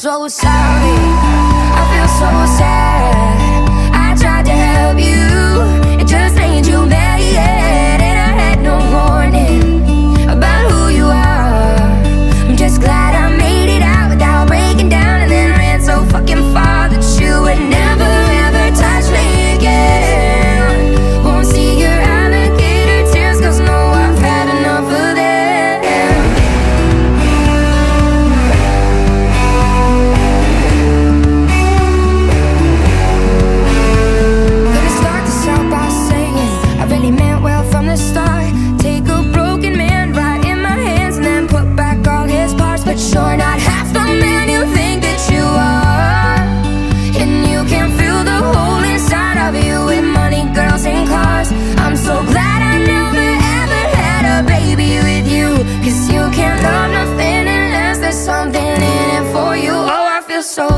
so sorry, I feel so sad. I tried to help you, it just made you mad. And I had no warning about who you are. I'm just glad I made it out without breaking down, and then ran so fucking far that you would never ever touch me again. Won't see your alligator tears, 'cause no, I've had enough of them. Gonna start this out by saying I really meant well from the start. Take a broken man right in my hands and then put back all his parts. But you're not half the man you think that you are, and you can fill the hole inside of you with money, girls, and cars. I'm so glad I never ever had a baby with you, 'cause you can't love nothing unless there's something in it for you. Oh, I feel so